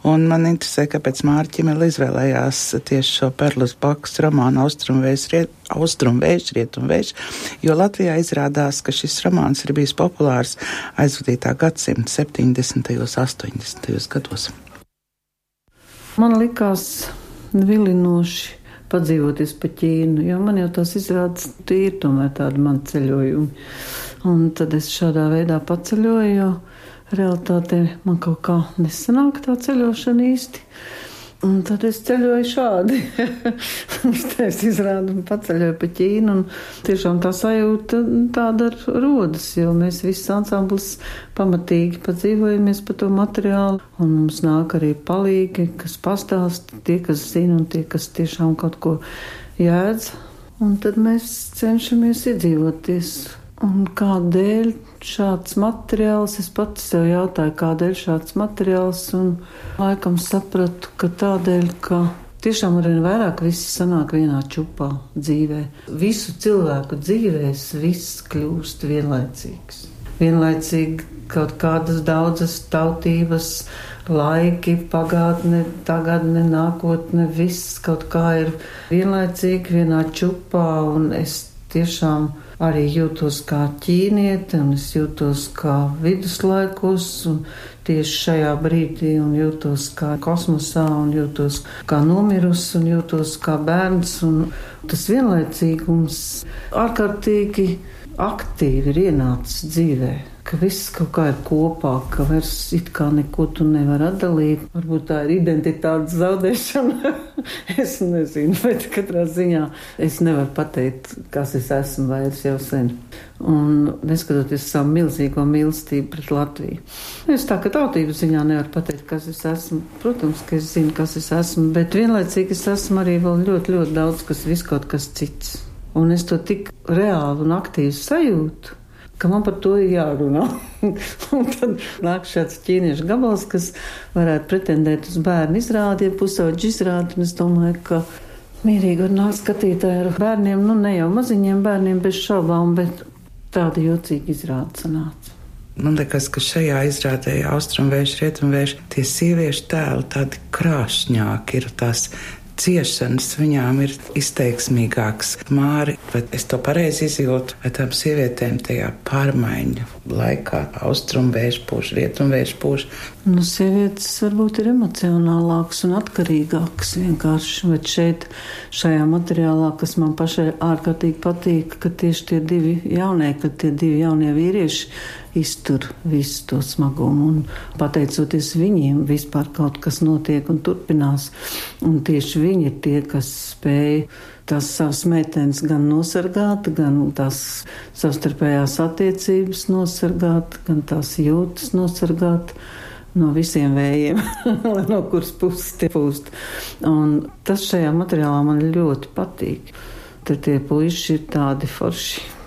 Un man interesē, kāpēc Māra Ķimele izvēlējās tieši šo Perlas Bakas romānu Austrumvējš, Rietumvējš, jo Latvijā izrādās, ka šis romāns ir bijis populārs aizvadītā gadsimta 70. un 80. gados. Man likās vilinoši padzīvoties pa Ķīnu, jo man jau tās izrādes tīri tomēr tādi man ceļojumi. Un tad es šādā veidā paceļoju, jo realitātē man kaut kā nesanāk tā ceļošana īsti. Un tad es ceļoju šādi. Es izrādu un paceļoju pa Ķīnu. Un tiešām tā sajūta tāda rodas, jo mēs visi ansamblis pamatīgi padzīvojamies pa to materiālu. Un mums nāk arī palīgi, kas pastāst, tie, kas zina un tie, kas tiešām kaut ko jēdz. Un tad mēs cenšamies iedzīvoties. Un kādēļ šāds materiāls? Es pati sev jautāju, kādēļ šāds materiāls, un laikam sapratu, ka tādēļ, ka tiešām arvien vairāk viss sanāk vienā čupā dzīvē. Visu cilvēku dzīvēs viss kļūst vienlaicīgs. Vienlaicīgi kaut kādas daudzas tautības, laiki, pagātne, tagadne, nākotne, viss kaut kā ir vienlaicīgi vienā čupā, un es tiešām arī jūtos kā ķīniete, un es jūtos kā viduslaikos, un tieši šajā brīdī, un jūtos kā kosmosā, un jūtos kā nomirus, un jūtos kā bērns, un tas vienlaicīgums ārkārtīgi aktīvi ir ienācis dzīvē. Ka viss kaut kā ir kopā, ka vairs it kā neko tu nevar atdalīt. Varbūt tā ir identitātes zaudēšana. Es nezinu, bet katrā ziņā es nevaru pateikt, kas es esmu vairs jau sen. Un neskatoties savu milzīgo mīlestību pret Latviju. Es tā, ka tautības ziņā nevaru pateikt, kas es esmu. Protams, ka es zinu, kas es esmu, bet vienlaicīgi es esmu arī vēl ļoti, ļoti daudz, kas viskaut kas cits. Un es to tik reāli un aktīvi sajūtu, ka man par to ir jārunā. Un tad nāk šāds ķīniešu gabals, kas varētu pretendēt uz bērnu izrādi, ja pusauģi izrādi, un es domāju, ka mierīgi var nākt skatītāji ar bērniem, nu ne jau maziņiem bērniem bez šaubām, bet tāda jocīga izrāde sanāca. Man liekas, ka šajā izrādē Austrumvējš, Rietumvējš tie sieviešu tēli tādi krāšņāki ir, tās ciešanas viņām ir izteiksmīgāks. Māri, vai es to pareizi izjūtu, vai tām sievietēm tajā pārmaiņu laikā Austrumvējš pūš, Rietumvējš pūš? Nu, sievietes varbūt ir emocionālākas un atkarīgākas vienkārši, bet šeit, šajā materiālā, kas man pašai ārkārtīgi patīk, ka tieši tie divi jaunie vīrieši iztur visu to smagumu, un pateicoties viņiem vispār kaut kas notiek un turpinās, un tieši viņi ir tie, kas spēj tās savas meitenes gan nosargāt, gan tās savstarpējās attiecības nosargāt, gan tās jūtas nosargāt no visiem vējiem, no kuras puses tie pūst. Un tas šajā materiālā man ļoti patīk. Tad tie puiši ir tādi forši.